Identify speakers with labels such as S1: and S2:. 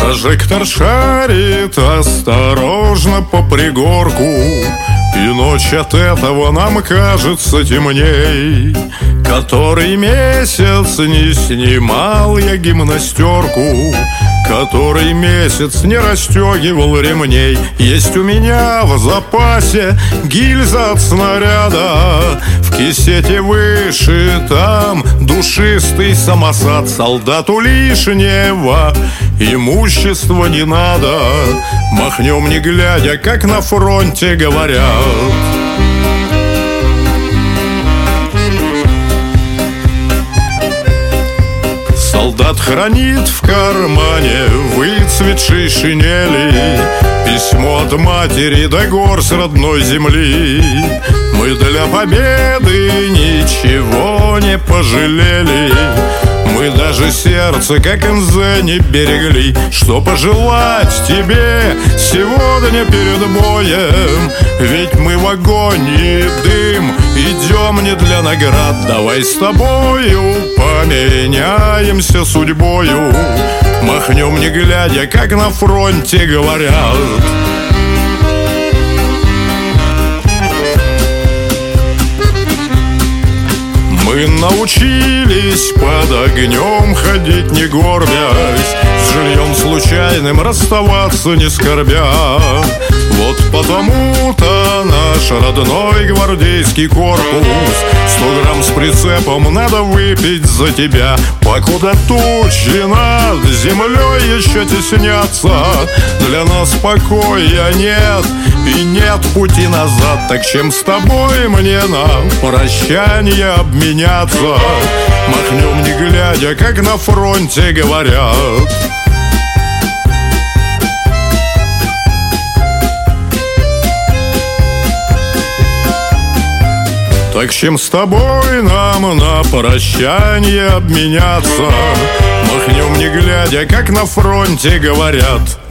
S1: Прожектор шарит осторожно по пригорку, и ночь от этого нам кажется темней. Который месяц не снимал я гимнастерку, который месяц не расстегивал ремней. Есть у меня в запасе гильза от снаряда, в кисете выше там душистый самосад. Солдату лишнего имущества не надо, махнем не глядя, как на фронте говорят. Солдат хранит в кармане выцветшей шинели письмо от матери до гор с родной земли. Мы для победы ничего не пожалели, мы даже сердце, как НЗ, не берегли. Что пожелать тебе сегодня перед боем? Ведь мы в огонь и дым идем не для наград. Давай с тобою поменяемся судьбою, махнем не глядя, как на фронте говорят. Мы научились под огнем ходить не горбясь, с жильем случайным расставаться не скорбя. Вот потому-то наш родной гвардейский корпус 100 грамм с прицепом надо выпить за тебя. Покуда тучи над землей еще теснятся, для нас покоя нет и нет пути назад. Так чем с тобой мне на прощание обменяться? Махнем не глядя, как на фронте говорят. Так чем с тобой нам на прощание обменяться? Махнем не глядя, как на фронте говорят.